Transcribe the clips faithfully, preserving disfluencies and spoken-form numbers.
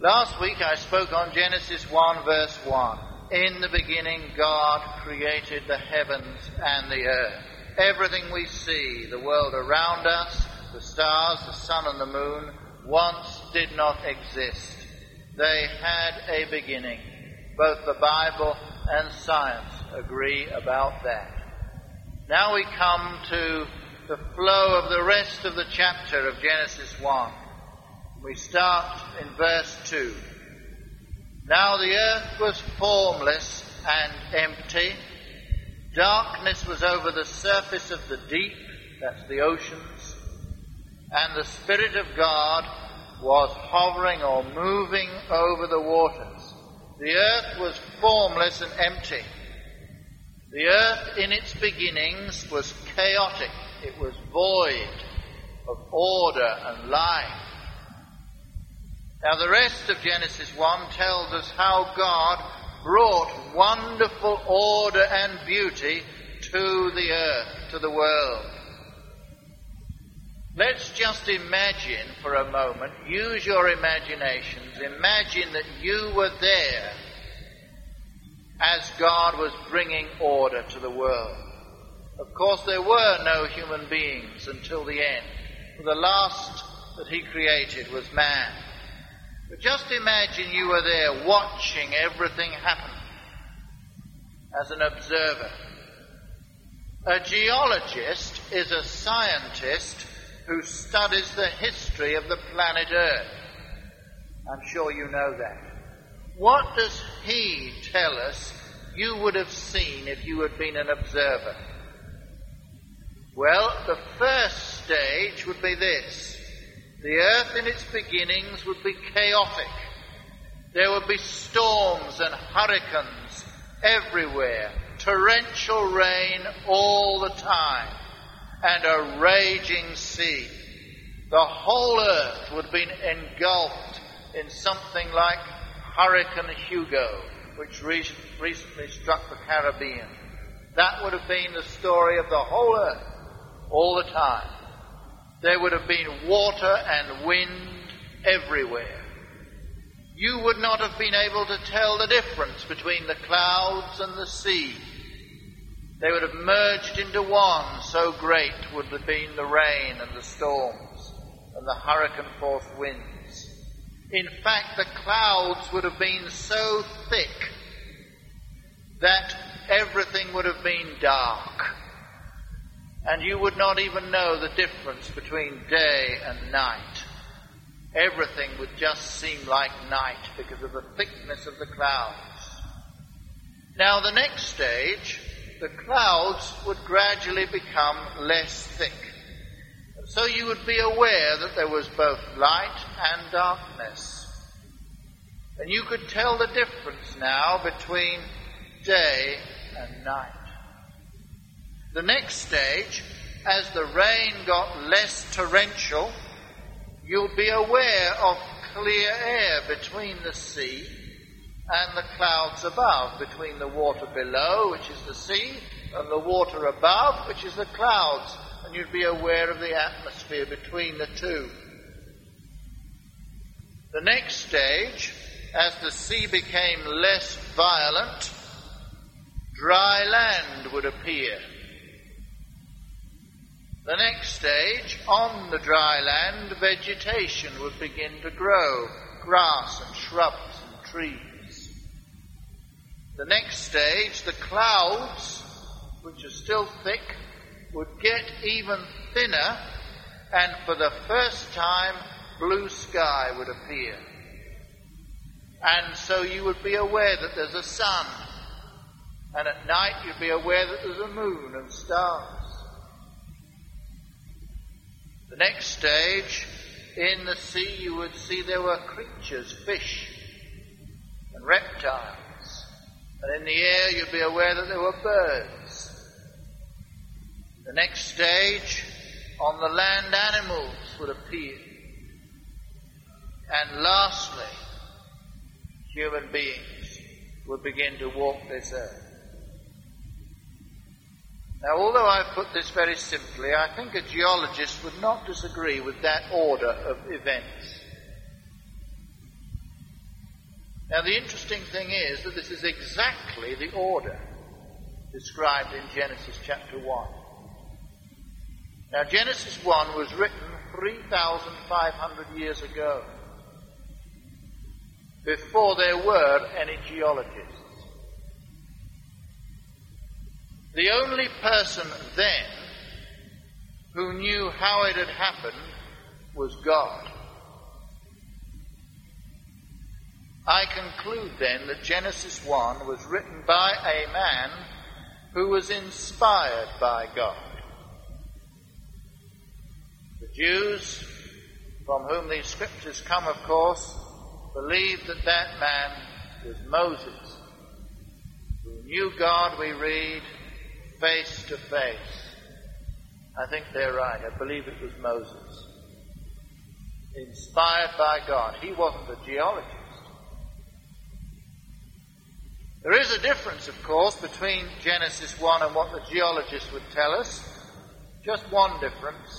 Last week I spoke on Genesis one verse one. In the beginning God created the heavens and the earth. Everything we see, the world around us, the stars, the sun and the moon, once did not exist. They had a beginning. Both the Bible and science agree about that. Now we come to the flow of the rest of the chapter of Genesis one. We start in verse two. Now the earth was formless and empty. Darkness was over the surface of the deep, that's the oceans, and the Spirit of God was hovering or moving over the waters. The earth was formless and empty. The earth in its beginnings was chaotic. It was void of order and life. Now the rest of Genesis one tells us how God brought wonderful order and beauty to the earth, to the world. Let's just imagine for a moment, use your imaginations, imagine that you were there as God was bringing order to the world. Of course, there were no human beings until the end, for the last that he created was man. But just imagine you were there watching everything happen as an observer. A geologist is a scientist who studies the history of the planet Earth. I'm sure you know that. What does he tell us you would have seen if you had been an observer? Well, the first stage would be this. The earth in its beginnings would be chaotic. There would be storms and hurricanes everywhere, torrential rain all the time, and a raging sea. The whole earth would have been engulfed in something like Hurricane Hugo, which re- recently struck the Caribbean. That would have been the story of the whole earth all the time. There would have been water and wind everywhere. You would not have been able to tell the difference between the clouds and the sea. They would have merged into one, so great would have been the rain and the storms and the hurricane-force winds. In fact, the clouds would have been so thick that everything would have been dark. And you would not even know the difference between day and night. Everything would just seem like night because of the thickness of the clouds. Now the next stage, the clouds would gradually become less thick. And so you would be aware that there was both light and darkness. And you could tell the difference now between day and night. The next stage, as the rain got less torrential, you'll be aware of clear air between the sea and the clouds above, between the water below, which is the sea, and the water above, which is the clouds, and you'd be aware of the atmosphere between the two. The next stage, as the sea became less violent, dry land would appear. The next stage, on the dry land, vegetation would begin to grow, grass and shrubs and trees. The next stage, the clouds, which are still thick, would get even thinner, and for the first time, blue sky would appear. And so you would be aware that there's a sun, and at night you'd be aware that there's a moon and stars. The next stage, in the sea you would see there were creatures, fish and reptiles. And in the air you'd be aware that there were birds. The next stage, on the land animals would appear. And lastly, human beings would begin to walk this earth. Now, although I've put this very simply, I think a geologist would not disagree with that order of events. Now the interesting thing is that this is exactly the order described in Genesis chapter one. Now Genesis one was written three thousand five hundred years ago, before there were any geologists. The only person then who knew how it had happened was God. I conclude then that Genesis one was written by a man who was inspired by God. The Jews, from whom these scriptures come, of course, believed that that man was Moses, who knew God, we read, face to face. I think they're right. I believe it was Moses. Inspired by God. He wasn't a geologist. There is a difference, of course, between Genesis one and what the geologists would tell us. Just one difference.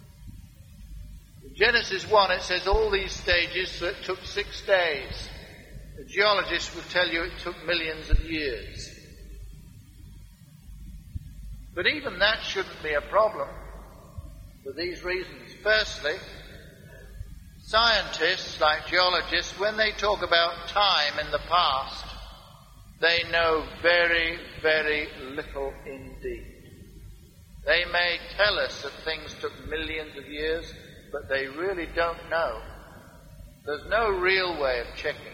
In Genesis one it says all these stages, so it took six days. The geologists would tell you it took millions of years. But even that shouldn't be a problem for these reasons. Firstly, scientists, like geologists, when they talk about time in the past, they know very, very little indeed. They may tell us that things took millions of years, but they really don't know. There's no real way of checking.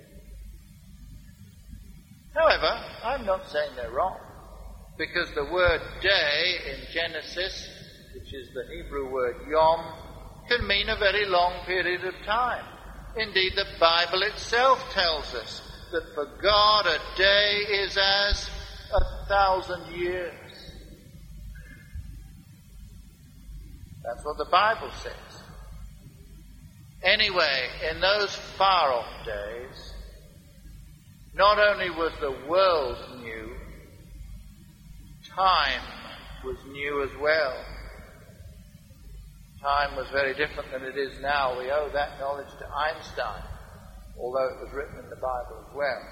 However, I'm not saying they're wrong, because the word day in Genesis, which is the Hebrew word yom, can mean a very long period of time. Indeed, the Bible itself tells us that for God a day is as a thousand years. That's what the Bible says. Anyway, in those far-off days, not only was the world new, time was new as well. Time was very different than it is now. We owe that knowledge to Einstein, although it was written in the Bible as well.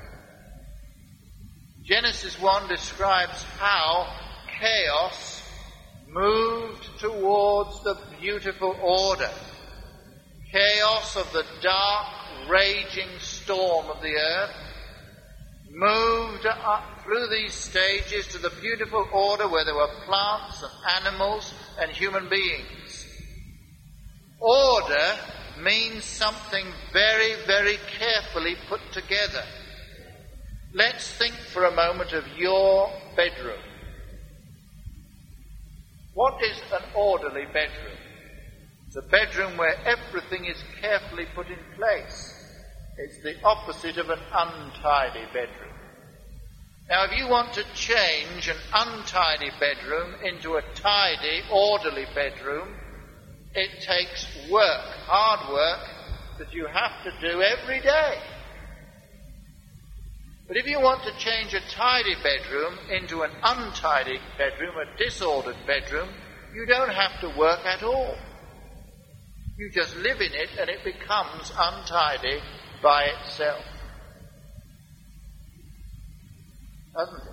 Genesis one describes how chaos moved towards the beautiful order. Chaos of the dark, raging storm of the earth moved up through these stages to the beautiful order where there were plants and animals and human beings. Order means something very, very carefully put together. Let's think for a moment of your bedroom. What is an orderly bedroom? It's a bedroom where everything is carefully put in place. It's the opposite of an untidy bedroom. Now, if you want to change an untidy bedroom into a tidy, orderly bedroom, it takes work, hard work, that you have to do every day. But if you want to change a tidy bedroom into an untidy bedroom, a disordered bedroom, you don't have to work at all. You just live in it and it becomes untidy by itself. Doesn't it?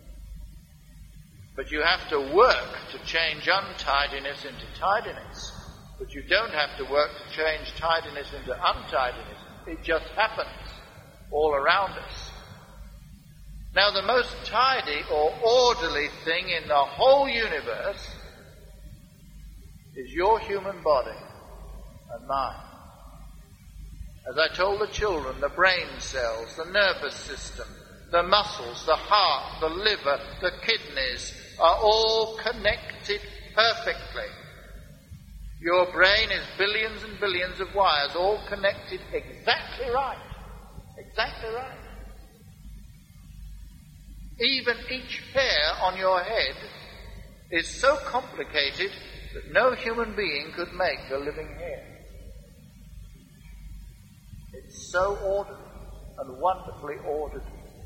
But you have to work to change untidiness into tidiness. But you don't have to work to change tidiness into untidiness. It just happens all around us. Now, the most tidy or orderly thing in the whole universe is your human body and mine. As I told the children, the brain cells, the nervous system, the muscles, the heart, the liver, the kidneys are all connected perfectly. Your brain is billions and billions of wires, all connected exactly right. Exactly right. Even each hair on your head is so complicated that no human being could make a living hair. It's so ordered and wonderfully ordered.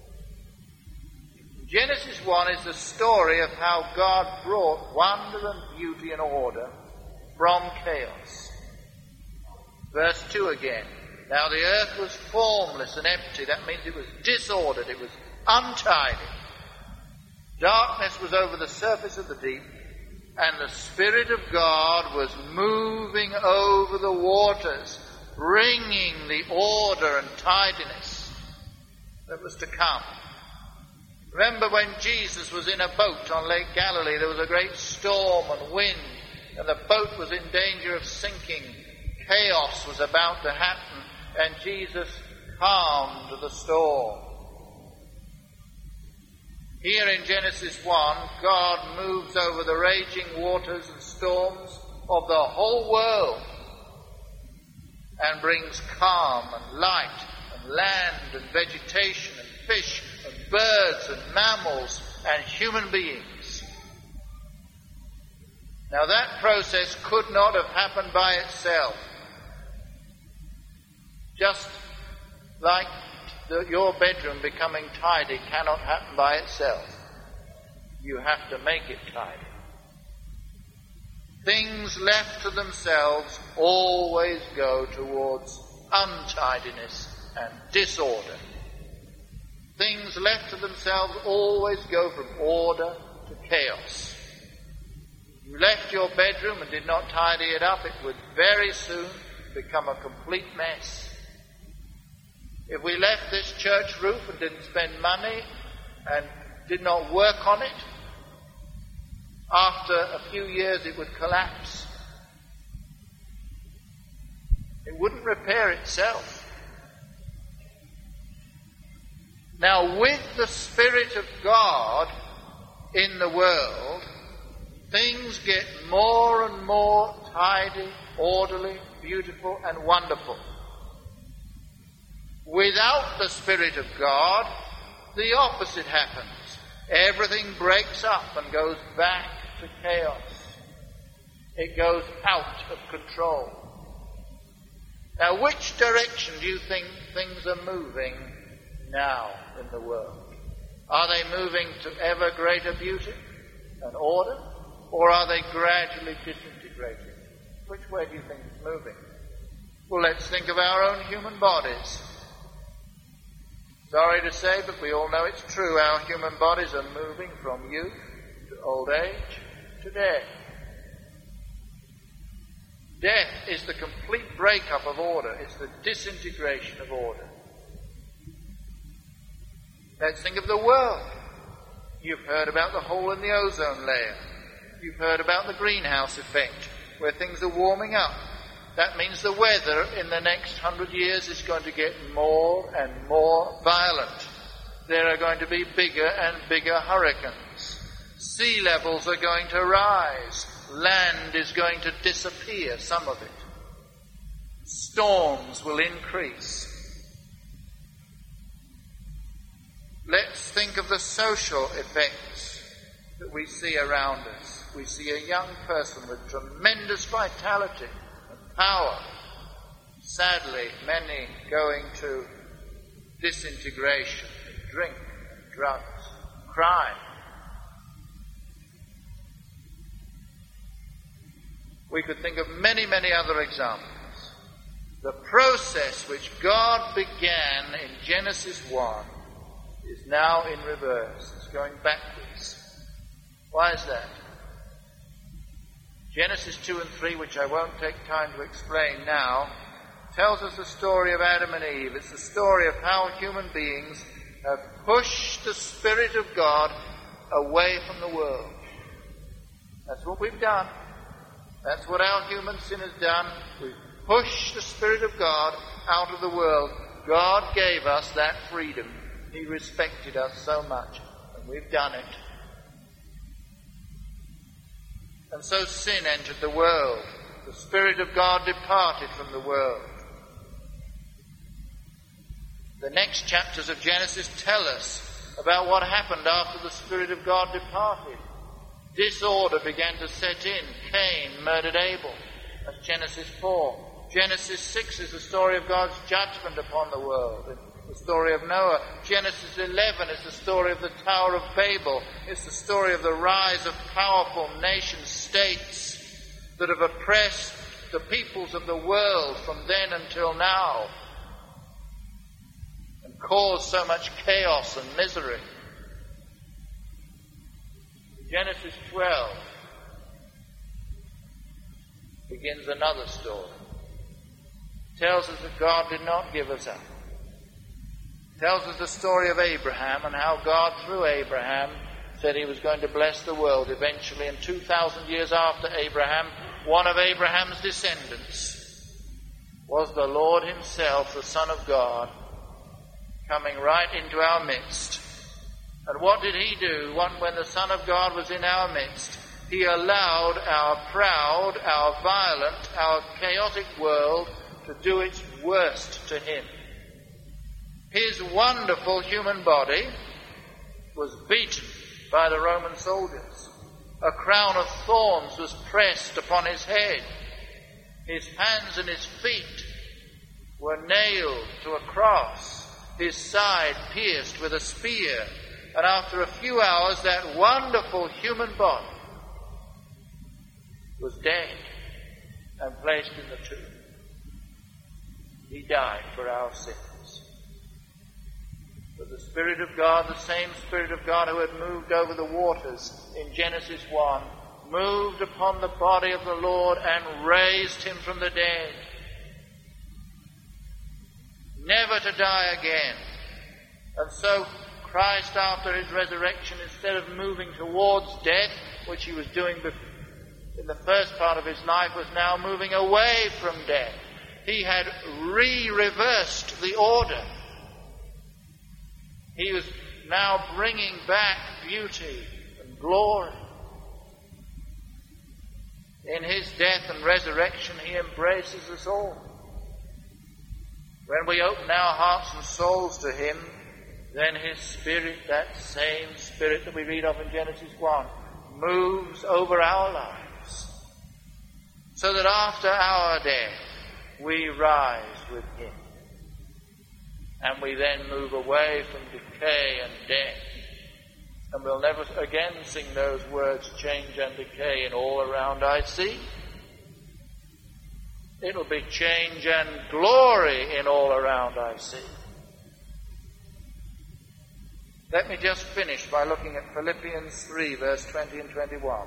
Genesis one is the story of how God brought wonder and beauty and order from chaos. Verse two again. Now the earth was formless and empty. That means it was disordered. It was untidy. Darkness was over the surface of the deep, and the Spirit of God was moving over the waters, bringing the order and tidiness that was to come. Remember when Jesus was in a boat on Lake Galilee, there was a great storm and wind, and the boat was in danger of sinking. Chaos was about to happen, and Jesus calmed the storm. Here in Genesis one, God moves over the raging waters and storms of the whole world and brings calm and light and land and vegetation and fish and birds and mammals and human beings. Now that process could not have happened by itself. Just like the, your bedroom becoming tidy cannot happen by itself. You have to make it tidy. Things left to themselves always go towards untidiness and disorder. Things left to themselves always go from order to chaos. If you left your bedroom and did not tidy it up, it would very soon become a complete mess. If we left this church roof and didn't spend money and did not work on it, after a few years it would collapse. It wouldn't repair itself. Now, with the Spirit of God in the world, things get more and more tidy, orderly, beautiful, and wonderful. Without the Spirit of God, the opposite happens. Everything breaks up and goes back to chaos. It goes out of control. Now, which direction do you think things are moving now in the world? Are they moving to ever greater beauty and order, or are they gradually disintegrating? Which way do you think it's moving? Well, let's think of our own human bodies. Sorry to say, but we all know it's true. Our human bodies are moving from youth to old age to death. Death is the complete breakup of order. It's the disintegration of order. Let's think of the world. You've heard about the hole in the ozone layer. You've heard about the greenhouse effect, where things are warming up. That means the weather in the next hundred years is going to get more and more violent. There are going to be bigger and bigger hurricanes. Sea levels are going to rise. Land is going to disappear, some of it. Storms will increase. Let's think of the social effects that we see around us. We see a young person with tremendous vitality and power. Sadly, many going to disintegration, drink, drugs, crime. We could think of many, many other examples. The process which God began in Genesis one is now in reverse. It's going backwards. Why is that? Genesis two and three, which I won't take time to explain now, tells us the story of Adam and Eve. It's the story of how human beings have pushed the Spirit of God away from the world. That's what we've done. That's what our human sin has done. We've pushed the Spirit of God out of the world. God gave us that freedom. He respected us so much, and we've done it. And so sin entered the world. The Spirit of God departed from the world. The next chapters of Genesis tell us about what happened after the Spirit of God departed. Disorder began to set in. Cain murdered Abel. That's Genesis four. Genesis six is the story of God's judgment upon the world. The story of Noah. Genesis eleven is the story of the Tower of Babel. It's the story of the rise of powerful nation states that have oppressed the peoples of the world from then until now. caused so much chaos and misery. Genesis twelve begins another story. It tells us that God did not give us up. It tells us the story of Abraham and how God, through Abraham, said he was going to bless the world eventually. And two thousand years after Abraham, one of Abraham's descendants was the Lord himself, the Son of God, coming right into our midst. And what did he do when the Son of God was in our midst? He allowed our proud, our violent, our chaotic world to do its worst to him. His wonderful human body was beaten by the Roman soldiers. A crown of thorns was pressed upon his head. His hands and his feet were nailed to a cross. His side pierced with a spear. And after a few hours, that wonderful human body was dead and placed in the tomb. He died for our sins. But the Spirit of God, the same Spirit of God who had moved over the waters in Genesis one, moved upon the body of the Lord and raised him from the dead, never to die again. And so Christ, after his resurrection, instead of moving towards death, which he was doing in the first part of his life, was now moving away from death. He had re-reversed the order. He was now bringing back beauty and glory. In his death and resurrection, he embraces us all. When we open our hearts and souls to him, then his Spirit, that same Spirit that we read of in Genesis one, moves over our lives, so that after our death, we rise with him. And we then move away from decay and death. And we'll never again sing those words, change and decay, and all around I see. It'll be change and glory in all around I see. Let me just finish by looking at Philippians three, verse twenty and twenty-one.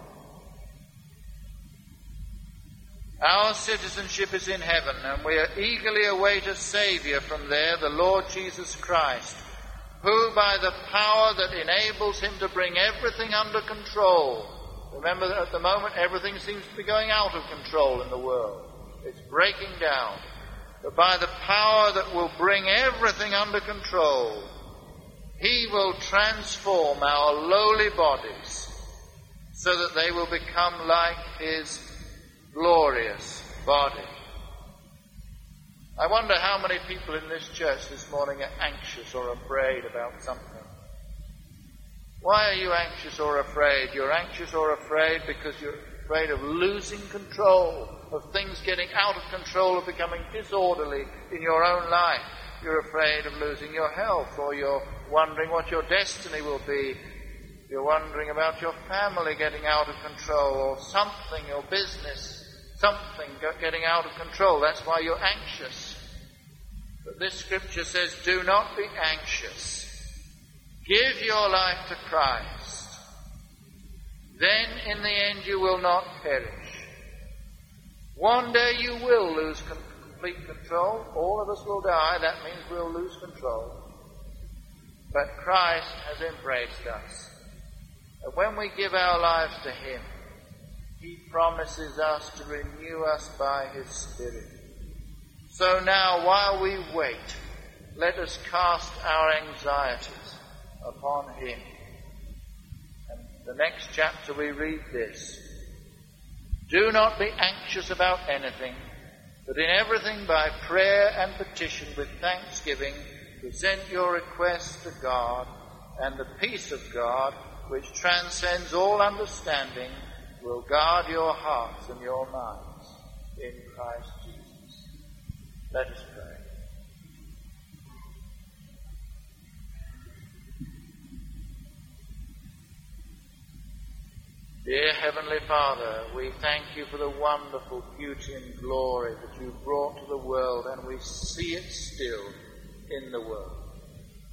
Our citizenship is in heaven, and we eagerly await a Saviour from there, the Lord Jesus Christ, who by the power that enables him to bring everything under control. Remember that at the moment everything seems to be going out of control in the world. It's breaking down. But by the power that will bring everything under control, he will transform our lowly bodies so that they will become like his glorious body. I wonder how many people in this church this morning are anxious or afraid about something. Why are you anxious or afraid? You're anxious or afraid because you're afraid of losing control, of things getting out of control, of becoming disorderly in your own life. You're afraid of losing your health, or you're wondering what your destiny will be. You're wondering about your family getting out of control, or something, your business, something getting out of control. That's why you're anxious. But this scripture says, do not be anxious. Give your life to Christ. Then in the end you will not perish. One day you will lose con- complete control. All of us will die. That means we'll lose control. But Christ has embraced us. And when we give our lives to him, he promises us to renew us by his Spirit. So now, while we wait, let us cast our anxieties upon him. And the next chapter we read this. Do not be anxious about anything, but in everything by prayer and petition with thanksgiving, present your requests to God, and the peace of God, which transcends all understanding, will guard your hearts and your minds in Christ Jesus. Let us pray. Dear Heavenly Father, we thank you for the wonderful beauty and glory that you brought to the world, and we see it still in the world.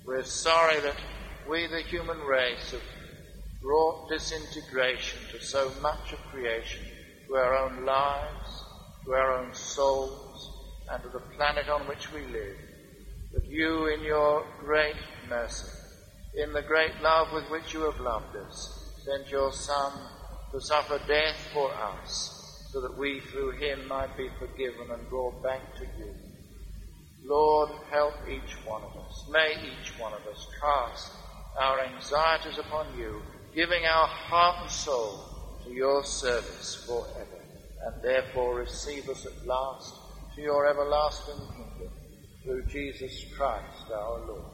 We're sorry that we, the human race, have brought disintegration to so much of creation, to our own lives, to our own souls, and to the planet on which we live. But you, in your great mercy, in the great love with which you have loved us, sent your Son to suffer death for us, so that we through him might be forgiven and brought back to you. Lord, help each one of us. May each one of us cast our anxieties upon you, giving our heart and soul to your service forever, and therefore receive us at last to your everlasting kingdom, through Jesus Christ our Lord.